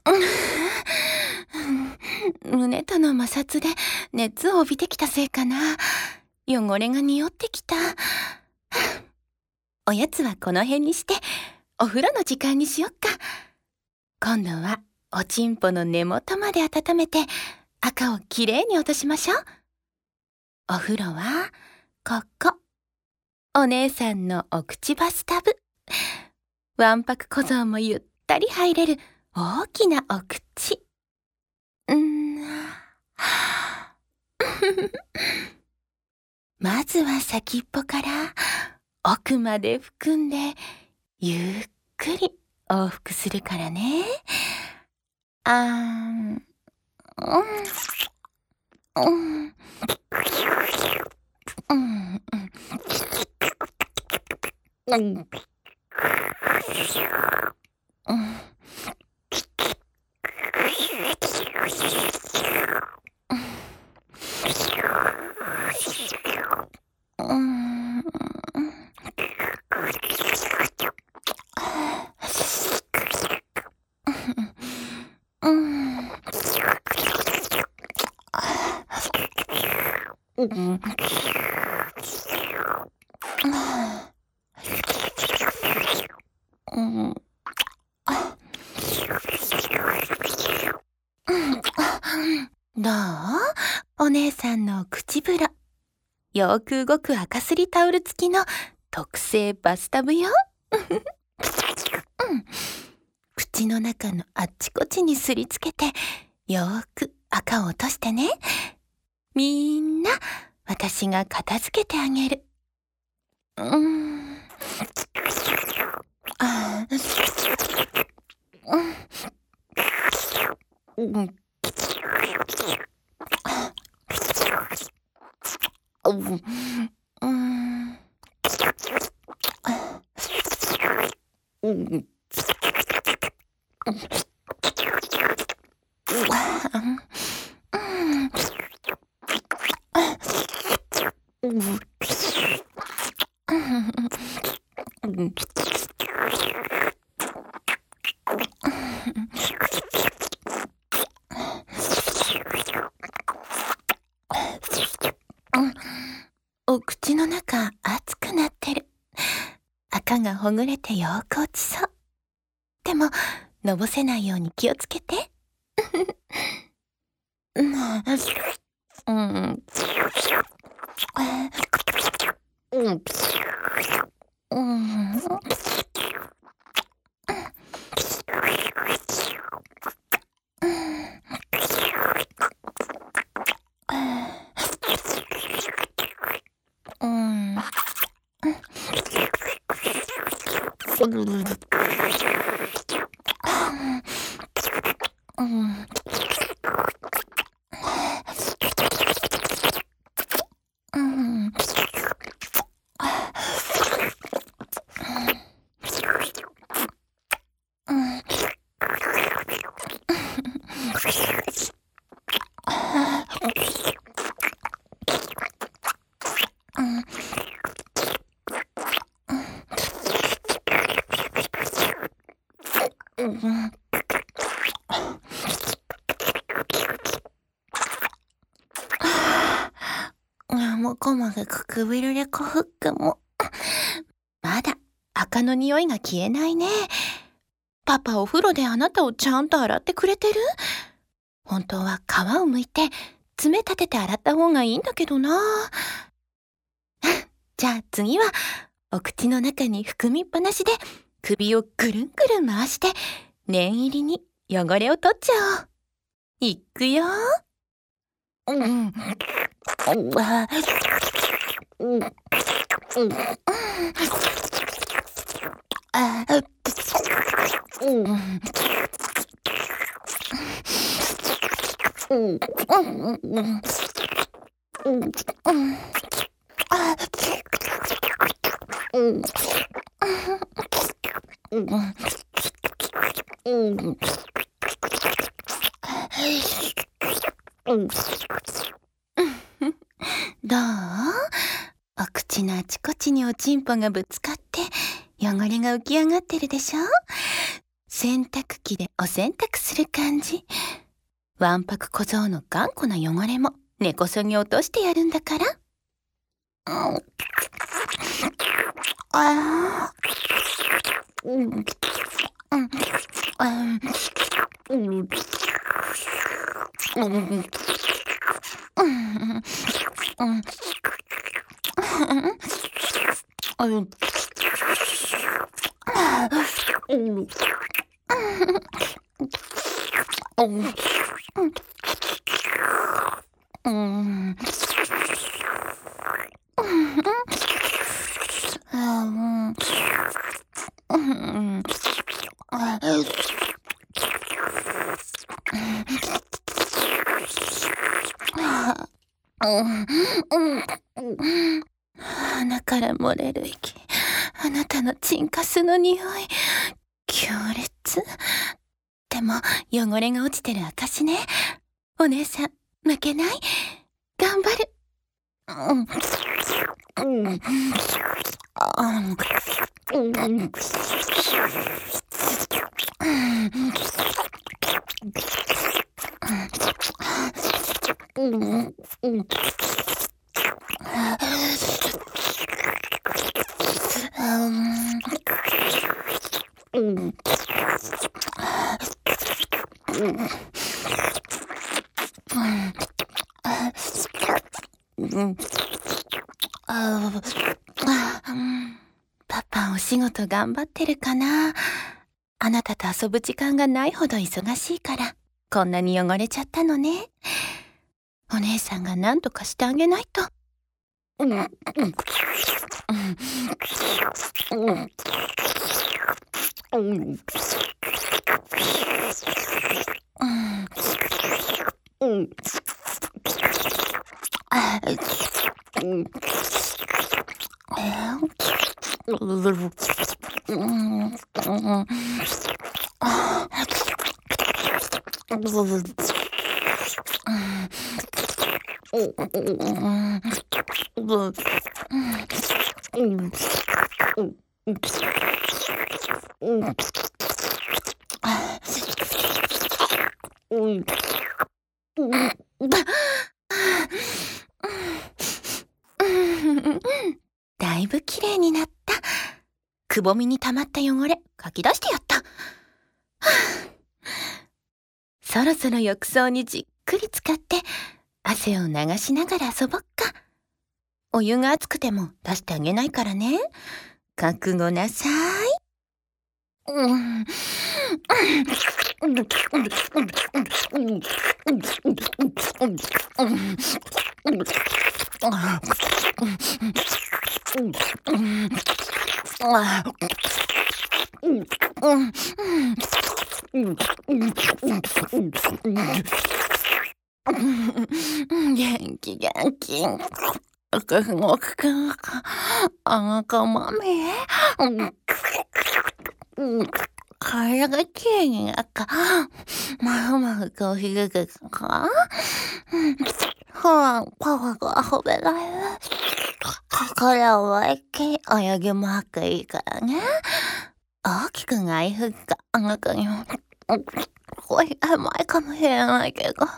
胸との摩擦で熱を帯びてきたせいかな。汚れが匂ってきた。おやつはこの辺にしてお風呂の時間にしよっか。今度はおちんぽの根元まで温めて赤をきれいに落としましょう。お風呂はここ。お姉さんのお口バスタブ。わんぱく小僧もゆったり入れる大きなお口。まずは先っぽから奥まで含んでゆっくり往復するからね。どう？お姉さんの口風呂。よく動く赤すりタオル付きの特製バスタブよ。口の中のあっちこちにすりつけてよーく赤を落としてね。みんな私が片付けてあげる。お口の中熱くなってる。赤がほぐれてよく落ちそう。でものぼせないように気をつけて。もこもぐくくびるれこふっくも。まだ赤の匂いが消えないね。パパお風呂であなたをちゃんと洗ってくれてる？本当は皮を剥いて爪立てて洗った方がいいんだけどな。じゃあ次はお口の中に含みっぱなしで首をぐるんぐるん回して念入りに汚れを取っちゃおう。いくよ。どう？お口のあちこちにおちんぽがぶつかって汚れが浮き上がってるでしょ？ 洗濯機でお洗濯する感じ。わんぱく小僧の頑固な汚れも根こそぎ落としてやるんだから。鼻から漏れる息、あなたのチンカスの匂い、強烈。でも汚れが落ちてる証ね。お姉さん負けない？頑張る。パパお仕事頑張ってるかな。あなたと遊ぶ時間がないほど忙しいからこんなに汚れちゃったのね。お姉さんが何とかしてあげないと。だいぶきれいになった。くぼみに溜まった汚れかき出してやった。そろそろ浴槽にじっくり浸かって汗を流しながら遊ぼっか。お湯が熱くても出してあげないからね。覚悟なさい。元気元気。赤豆。体がきれいになった。まふまふとひげがか。ほら、パパが遊べない。これを思いっきり泳ぎ回っていいからね。大きくないふっかあなたにも。これ甘いかもしれないけど。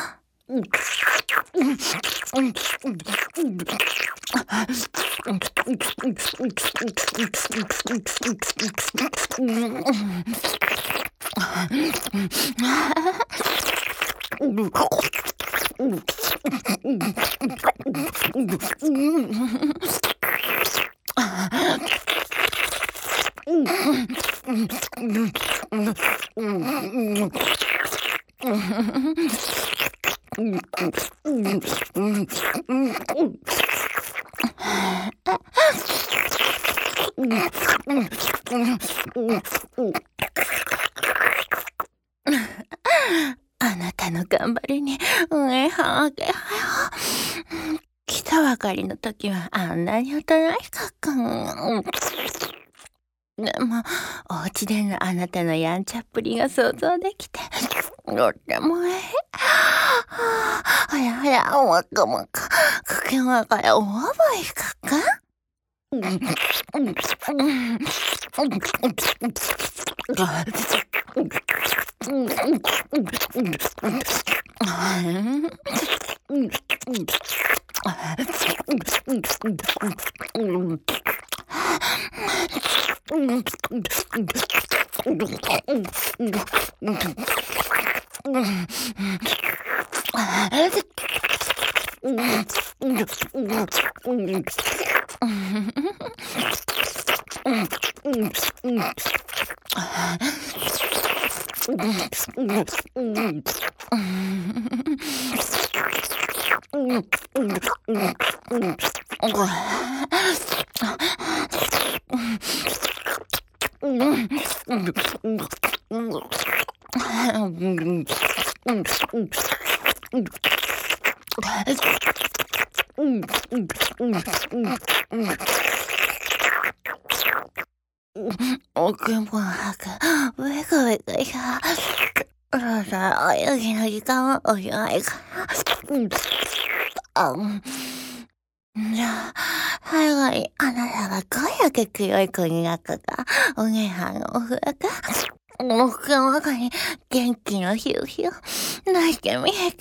あなたの頑張りに来たばかりの時はあんなにおとなしかったの。でもお家でのあなたのやんちゃっぷりが想像できてとってもいい。ほらほら、もくもく口の中でお覚えかか。 奥歯がベクベクした。そろそろお遊戯の時間はおしまいかな。じゃあ、最後にあなたがどれだけ強い子になったか、お姉さんのお風呂か、僕の中に元気のヒューヒュー出してみて。